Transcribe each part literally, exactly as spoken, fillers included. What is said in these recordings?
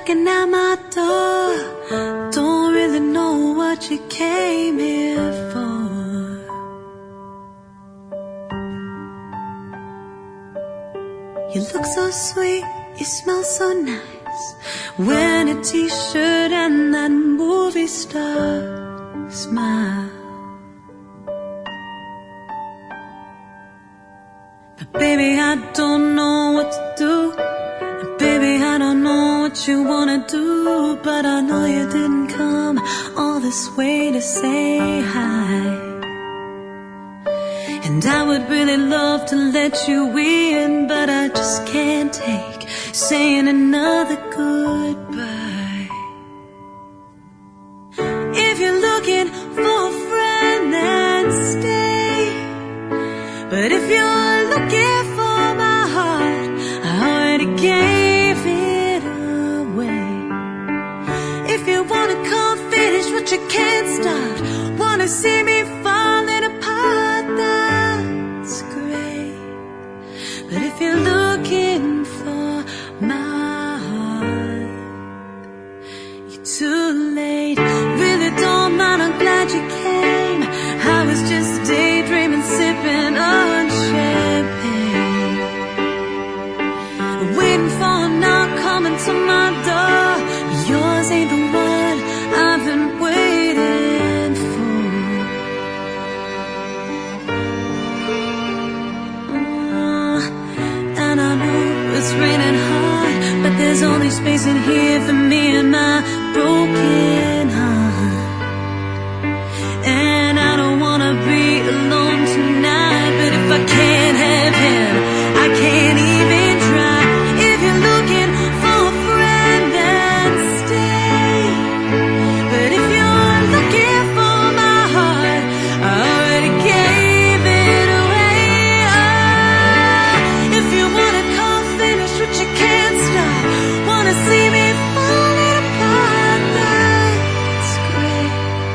knocking at my door. Don't really know what you came here for. You look so sweet, you smell so nice, wearing a t-shirt and that movie star smile. But baby, I don't know what to do, and baby, I don't know what you wanna do, but I know you didn't come all this way to say hi. And I would really love to let you in, but I just can't take saying another goodbye. If you're looking for a friend, then stay. But if you're looking for my heart, I already gave it away. If you wanna come finish what you can't start, wanna see me falling apart, that's great. But if you're looking for my heart, you're too late. Really don't mind, I'm glad you came. I was just daydreaming, sipping on champagne, waiting for him now coming to my door. Yours ain't the one I've been waiting for. uh, And I know it's raining hard, but there's only space in here for me and my broken heart. And I don't wanna be alone tonight, but if I can't have him, I can't even try. If you're looking for a friend, then stay. But if you're looking for my heart, I already gave it away. Oh, if you wanna come finish what you can't start, wanna see me falling apart, that's great.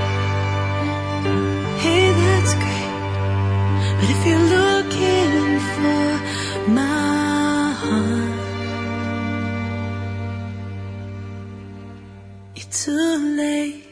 Hey, that's great. But if you're looking for my heart, it's too late.